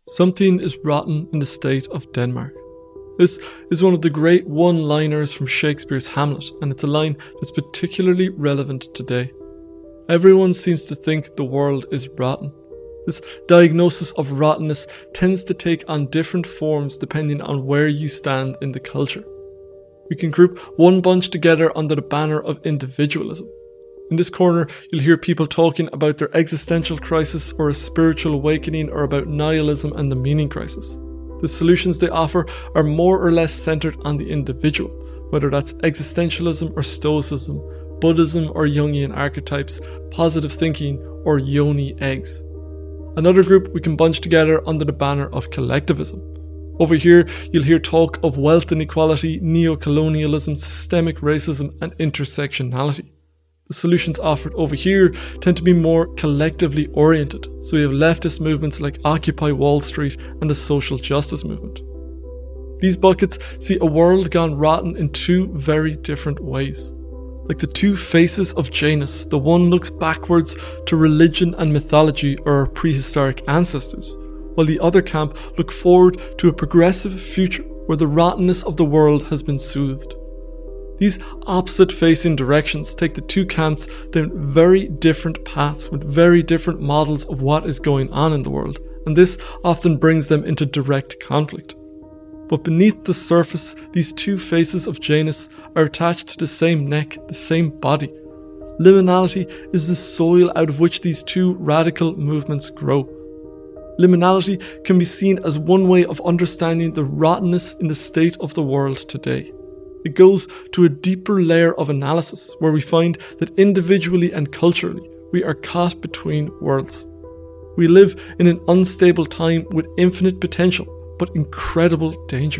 Something is rotten in the state of Denmark. This is one of the great one-liners from Shakespeare's Hamlet, and it's a line that's particularly relevant today. Everyone seems to think the world is rotten. This diagnosis of rottenness tends to take on different forms depending on where you stand in the culture. We can group one bunch together under the banner of individualism. In this corner, you'll hear people talking about their existential crisis or a spiritual awakening, or about nihilism and the meaning crisis. The solutions they offer are more or less centered on the individual, whether that's existentialism or stoicism, Buddhism or Jungian archetypes, positive thinking or yoni eggs. Another group we can bunch together under the banner of collectivism. Over here, you'll hear talk of wealth inequality, neo-colonialism, systemic racism and intersectionality. The solutions offered over here tend to be more collectively oriented, so we have leftist movements like Occupy Wall Street and the social justice movement. These buckets see a world gone rotten in two very different ways. Like the two faces of Janus, the one looks backwards to religion and mythology or our prehistoric ancestors, while the other camp look forward to a progressive future where the rottenness of the world has been soothed. These opposite-facing directions take the two camps down very different paths with very different models of what is going on in the world, and this often brings them into direct conflict. But beneath the surface, these two faces of Janus are attached to the same neck, the same body. Liminality is the soil out of which these two radical movements grow. Liminality can be seen as one way of understanding the rottenness in the state of the world today. It goes to a deeper layer of analysis where we find that individually and culturally we are caught between worlds. We live in an unstable time with infinite potential but incredible danger.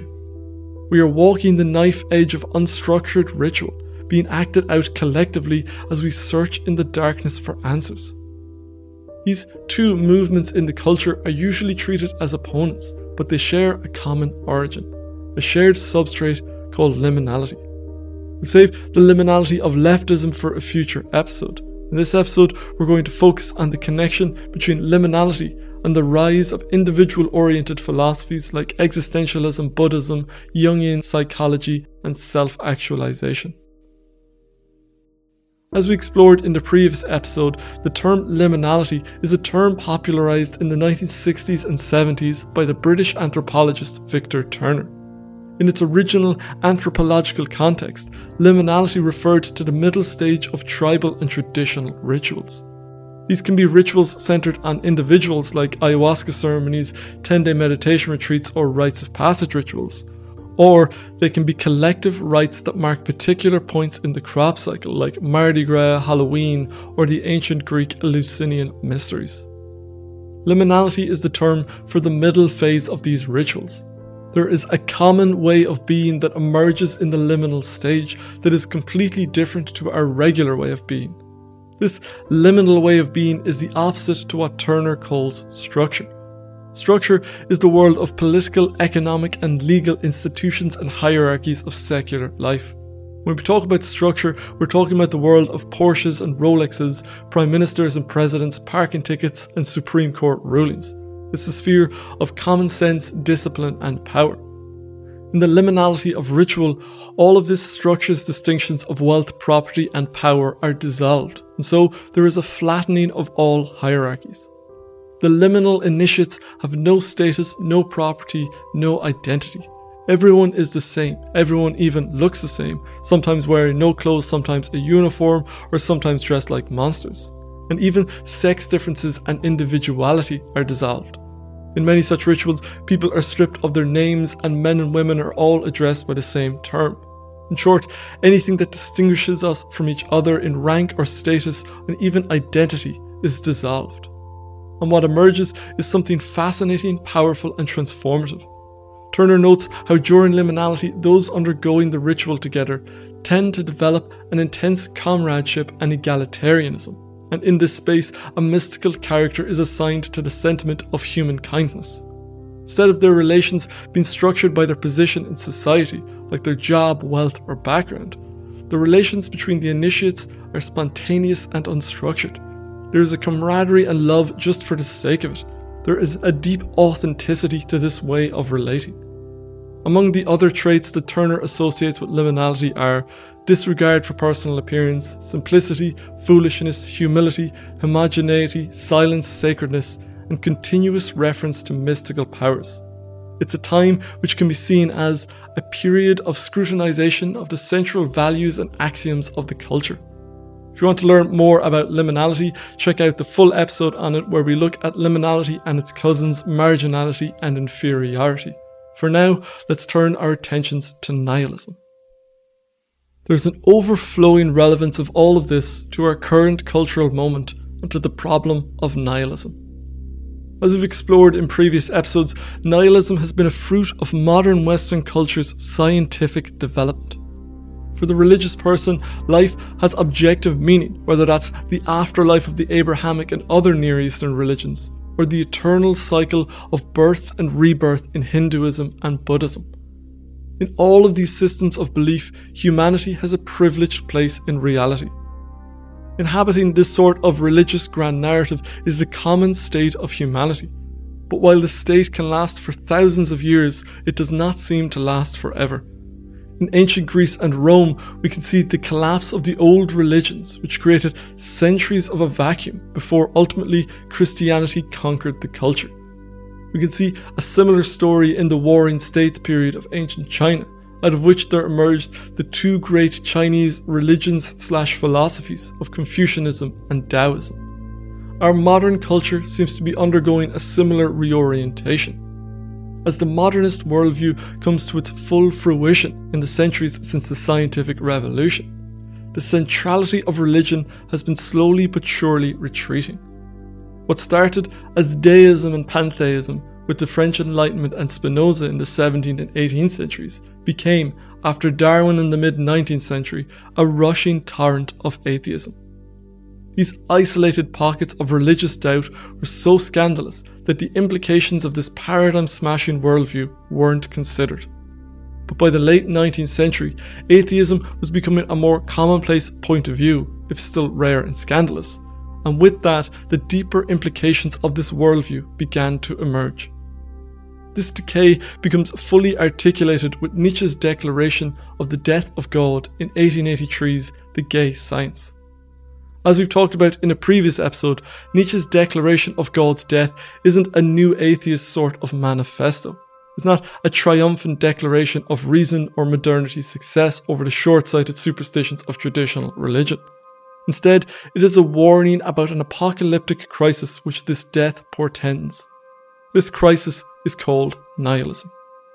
We are walking the knife edge of unstructured ritual being acted out collectively as we search in the darkness for answers. These two movements in the culture are usually treated as opponents, but they share a common origin, a shared substrate called liminality. We'll save the liminality of leftism for a future episode. In this episode, we're going to focus on the connection between liminality and the rise of individual-oriented philosophies like existentialism, Buddhism, Jungian psychology, and self-actualization. As we explored in the previous episode, the term liminality is a term popularised in the 1960s and 70s by the British anthropologist Victor Turner. In its original anthropological context, liminality referred to the middle stage of tribal and traditional rituals. These can be rituals centered on individuals like ayahuasca ceremonies, 10-day meditation retreats, or rites of passage rituals. Or they can be collective rites that mark particular points in the crop cycle like Mardi Gras, Halloween, or the ancient Greek Eleusinian mysteries. Liminality is the term for the middle phase of these rituals. There is a common way of being that emerges in the liminal stage that is completely different to our regular way of being. This liminal way of being is the opposite to what Turner calls structure. Structure is the world of political, economic, and legal institutions and hierarchies of secular life. When we talk about structure, we're talking about the world of Porsches and Rolexes, prime ministers and presidents, parking tickets, and Supreme Court rulings. It's the sphere of common sense, discipline, and power. In the liminality of ritual, all of this structure's distinctions of wealth, property, and power are dissolved, and so there is a flattening of all hierarchies. The liminal initiates have no status, no property, no identity. Everyone is the same, everyone even looks the same, sometimes wearing no clothes, sometimes a uniform, or sometimes dressed like monsters. And even sex differences and individuality are dissolved. In many such rituals, people are stripped of their names and men and women are all addressed by the same term. In short, anything that distinguishes us from each other in rank or status and even identity is dissolved. And what emerges is something fascinating, powerful, and transformative. Turner notes how during liminality, those undergoing the ritual together tend to develop an intense comradeship and egalitarianism. And in this space, a mystical character is assigned to the sentiment of human kindness. Instead of their relations being structured by their position in society, like their job, wealth, or background, the relations between the initiates are spontaneous and unstructured. There is a camaraderie and love just for the sake of it. there is a deep authenticity to this way of relating. Among the other traits that Turner associates with liminality are disregard for personal appearance, simplicity, foolishness, humility, homogeneity, silence, sacredness, and continuous reference to mystical powers. It's a time which can be seen as a period of scrutinization of the central values and axioms of the culture. If you want to learn more about liminality, check out the full episode on it where we look at liminality and its cousins, marginality and inferiority. For now, let's turn our attentions to nihilism. There's an overflowing relevance of all of this to our current cultural moment and to the problem of nihilism. As we've explored in previous episodes, nihilism has been a fruit of modern Western culture's scientific development. For the religious person, life has objective meaning, whether that's the afterlife of the Abrahamic and other Near Eastern religions, or the eternal cycle of birth and rebirth in Hinduism and Buddhism. In all of these systems of belief, humanity has a privileged place in reality. Inhabiting this sort of religious grand narrative is the common state of humanity. But while the state can last for thousands of years, it does not seem to last forever. In ancient Greece and Rome, we can see the collapse of the old religions, which created centuries of a vacuum before ultimately Christianity conquered the culture. We can see a similar story in the Warring States period of ancient China, out of which there emerged the two great Chinese religions/philosophies of Confucianism and Taoism. Our modern culture seems to be undergoing a similar reorientation. As the modernist worldview comes to its full fruition in the centuries since the scientific revolution, the centrality of religion has been slowly but surely retreating. What started as deism and pantheism with the French Enlightenment and Spinoza in the 17th and 18th centuries became, after Darwin in the mid-19th century, a rushing torrent of atheism. These isolated pockets of religious doubt were so scandalous that the implications of this paradigm-smashing worldview weren't considered. But by the late 19th century, atheism was becoming a more commonplace point of view, if still rare and scandalous, and with that, the deeper implications of this worldview began to emerge. This decay becomes fully articulated with Nietzsche's declaration of the death of God in 1883's The Gay Science. As we've talked about in a previous episode, Nietzsche's declaration of God's death isn't a new atheist sort of manifesto. It's not a triumphant declaration of reason or modernity's success over the short-sighted superstitions of traditional religion. Instead, it is a warning about an apocalyptic crisis which this death portends. This crisis is called nihilism.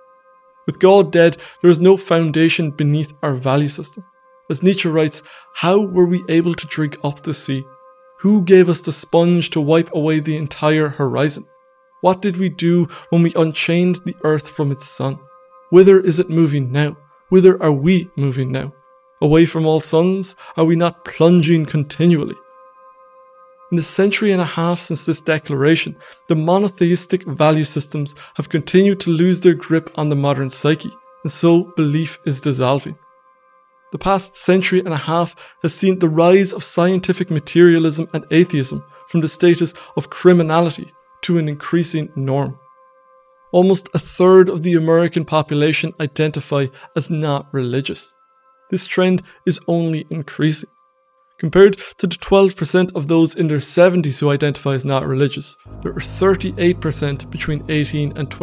With God dead, there is no foundation beneath our value system. As Nietzsche writes, how were we able to drink up the sea? Who gave us the sponge to wipe away the entire horizon? What did we do when we unchained the earth from its sun? Whither is it moving now? Whither are we moving now? Away from all suns? Are we not plunging continually? In the century and a half since this declaration, the monotheistic value systems have continued to lose their grip on the modern psyche, and so belief is dissolving. The past century and a half has seen the rise of scientific materialism and atheism from the status of criminality to an increasing norm. Almost a third of the American population identify as not religious. This trend is only increasing. Compared to the 12% of those in their 70s who identify as not religious, there are 38% between 18 and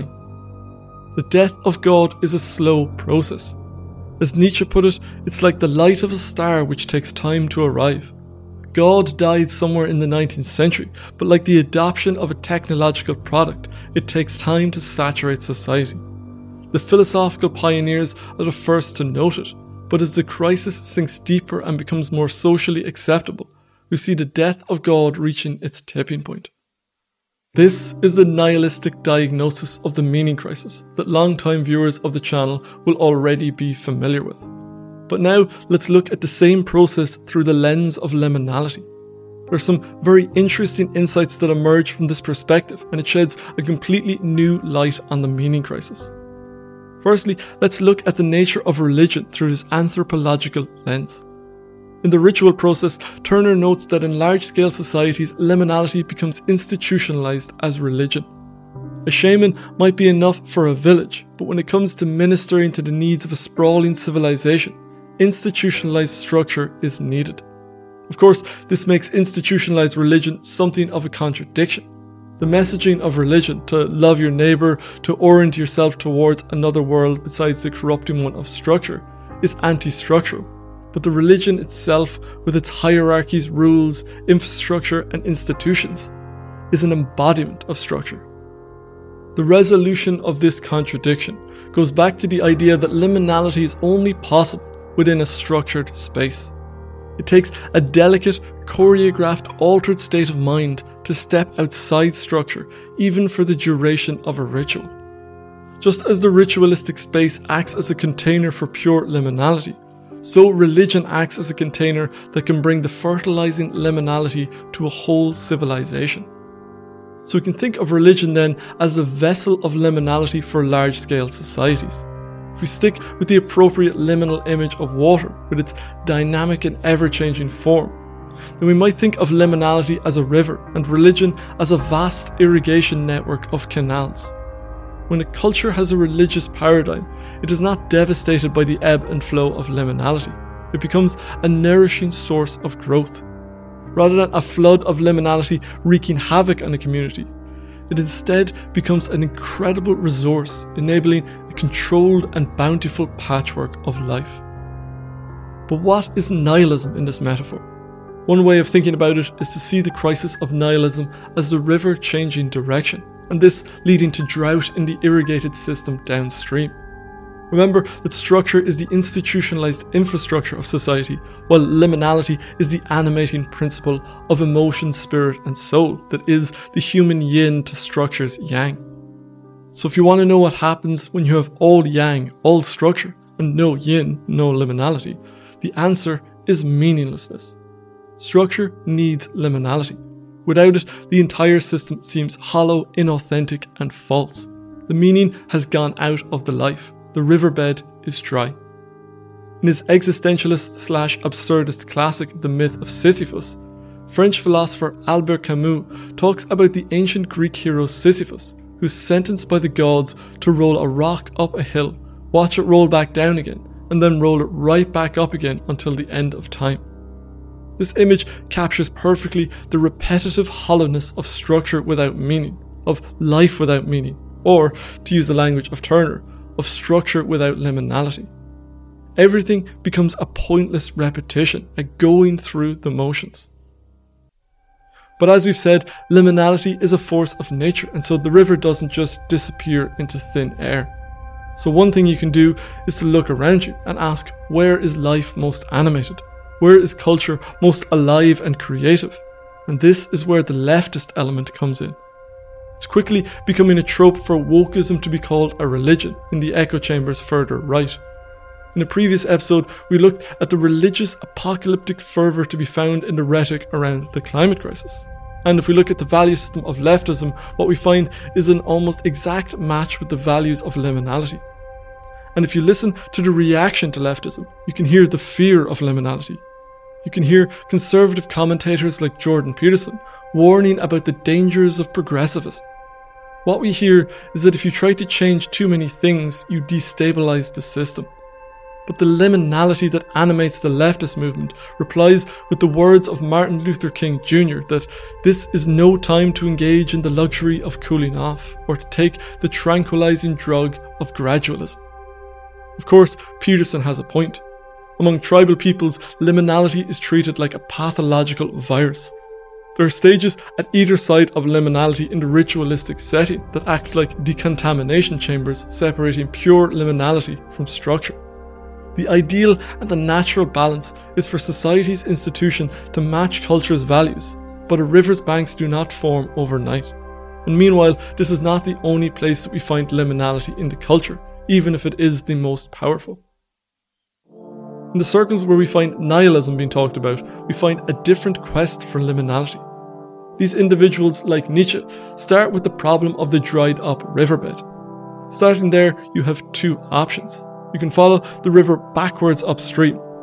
29. The death of God is a slow process. As Nietzsche put it, it's like the light of a star which takes time to arrive. God died somewhere in the 19th century, but like the adoption of a technological product, it takes time to saturate society. The philosophical pioneers are the first to note it, but as the crisis sinks deeper and becomes more socially acceptable, we see the death of God reaching its tipping point. This is the nihilistic diagnosis of the meaning crisis that long-time viewers of the channel will already be familiar with. But now let's look at the same process through the lens of liminality. There are some very interesting insights that emerge from this perspective, and it sheds a completely new light on the meaning crisis. Firstly, let's look at the nature of religion through this anthropological lens. In the ritual process, Turner notes that in large-scale societies, liminality becomes institutionalized as religion. A shaman might be enough for a village, but when it comes to ministering to the needs of a sprawling civilization, institutionalized structure is needed. Of course, this makes institutionalized religion something of a contradiction. The messaging of religion, to love your neighbour, to orient yourself towards another world besides the corrupting one of structure, is anti-structural. But the religion itself, with its hierarchies, rules, infrastructure, and institutions, is an embodiment of structure. The resolution of this contradiction goes back to the idea that liminality is only possible within a structured space. It takes a delicate, choreographed, altered state of mind to step outside structure, even for the duration of a ritual. Just as the ritualistic space acts as a container for pure liminality, so religion acts as a container that can bring the fertilizing liminality to a whole civilization. So we can think of religion then as a vessel of liminality for large-scale societies. If we stick with the appropriate liminal image of water, with its dynamic and ever-changing form, then we might think of liminality as a river and religion as a vast irrigation network of canals. When a culture has a religious paradigm, it is not devastated by the ebb and flow of liminality. It becomes a nourishing source of growth. Rather than a flood of liminality wreaking havoc on a community, it instead becomes an incredible resource, enabling a controlled and bountiful patchwork of life. But what is nihilism in this metaphor? One way of thinking about it is to see the crisis of nihilism as the river changing direction, and this leading to drought in the irrigated system downstream. Remember that structure is the institutionalized infrastructure of society, while liminality is the animating principle of emotion, spirit, and soul that is the human yin to structure's yang. So if you want to know what happens when you have all yang, all structure, and no yin, no liminality, the answer is meaninglessness. Structure needs liminality. Without it, the entire system seems hollow, inauthentic, and false. The meaning has gone out of the life. The riverbed is dry. In his existentialist/absurdist classic, The Myth of Sisyphus, French philosopher Albert Camus talks about the ancient Greek hero Sisyphus, who's sentenced by the gods to roll a rock up a hill, watch it roll back down again, and then roll it right back up again until the end of time. This image captures perfectly the repetitive hollowness of structure without meaning, of life without meaning, or, to use the language of Turner, of structure without liminality. Everything becomes a pointless repetition, a going through the motions. But as we've said, liminality is a force of nature, and so the river doesn't just disappear into thin air. So one thing you can do is to look around you and ask, where is life most animated? Where is culture most alive and creative? And this is where the leftist element comes in. It's quickly becoming a trope for wokeism to be called a religion in the echo chambers further right. In a previous episode, we looked at the religious apocalyptic fervour to be found in the rhetoric around the climate crisis. And if we look at the value system of leftism, what we find is an almost exact match with the values of liminality. And if you listen to the reaction to leftism, you can hear the fear of liminality. You can hear conservative commentators like Jordan Peterson warning about the dangers of progressivism. What we hear is that if you try to change too many things, you destabilize the system. But the liminality that animates the leftist movement replies with the words of Martin Luther King Jr. that this is no time to engage in the luxury of cooling off, or to take the tranquilizing drug of gradualism. Of course, Peterson has a point. Among tribal peoples, liminality is treated like a pathological virus. There are stages at either side of liminality in the ritualistic setting that act like decontamination chambers separating pure liminality from structure. The ideal and the natural balance is for society's institution to match culture's values, but a river's banks do not form overnight. And meanwhile, this is not the only place that we find liminality in the culture, even if it is the most powerful. In the circles where we find nihilism being talked about, we find a different quest for liminality. These individuals, like Nietzsche, start with the problem of the dried up riverbed. Starting there, you have two options. You can follow the river backwards upstream,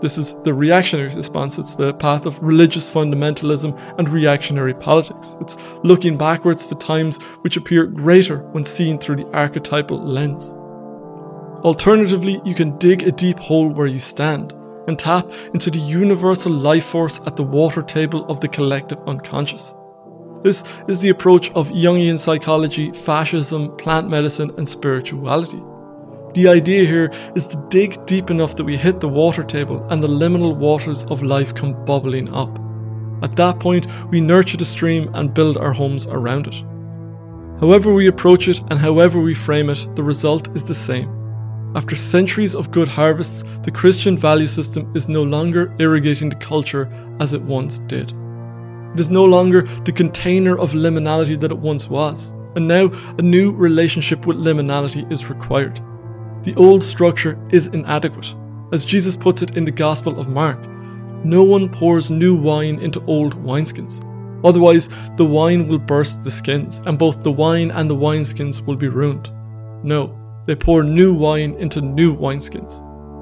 This is the reactionary response. It's the path of religious fundamentalism and reactionary politics. It's looking backwards to times which appear greater when seen through the archetypal lens. Alternatively, you can dig a deep hole where you stand and tap into the universal life force at the water table of the collective unconscious. This is the approach of Jungian psychology, fascism, plant medicine, and spirituality. The idea here is to dig deep enough that we hit the water table and the liminal waters of life come bubbling up. At that point, we nurture the stream and build our homes around it. However we approach it and however we frame it, the result is the same. After centuries of good harvests, the Christian value system is no longer irrigating the culture as it once did. It is no longer the container of liminality that it once was, and now a new relationship with liminality is required. The old structure is inadequate. As Jesus puts it in the Gospel of Mark, no one pours new wine into old wineskins. Otherwise, the wine will burst the skins, and both the wine and the wineskins will be ruined. No, they pour new wine into new wineskins.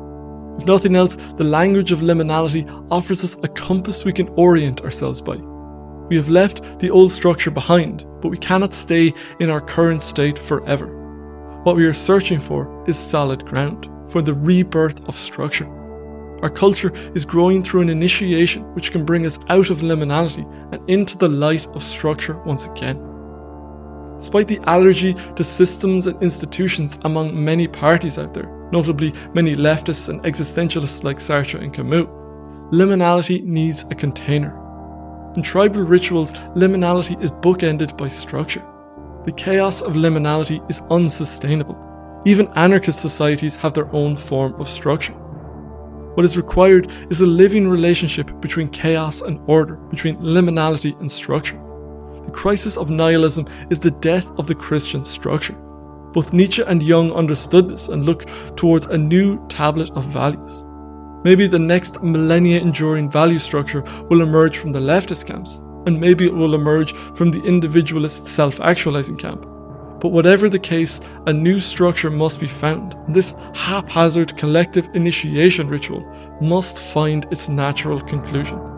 If nothing else, the language of liminality offers us a compass we can orient ourselves by. We have left the old structure behind, but we cannot stay in our current state forever. What we are searching for is solid ground, for the rebirth of structure. Our culture is growing through an initiation which can bring us out of liminality and into the light of structure once again. Despite the allergy to systems and institutions among many parties out there, notably many leftists and existentialists like Sartre and Camus, liminality needs a container. In tribal rituals, liminality is bookended by structure. The chaos of liminality is unsustainable. Even anarchist societies have their own form of structure. What is required is a living relationship between chaos and order, between liminality and structure. The crisis of nihilism is the death of the Christian structure. Both Nietzsche and Jung understood this and looked towards a new tablet of values. Maybe the next millennia-enduring value structure will emerge from the leftist camps, and maybe it will emerge from the individualist self-actualizing camp. But whatever the case, a new structure must be found, and this haphazard collective initiation ritual must find its natural conclusion.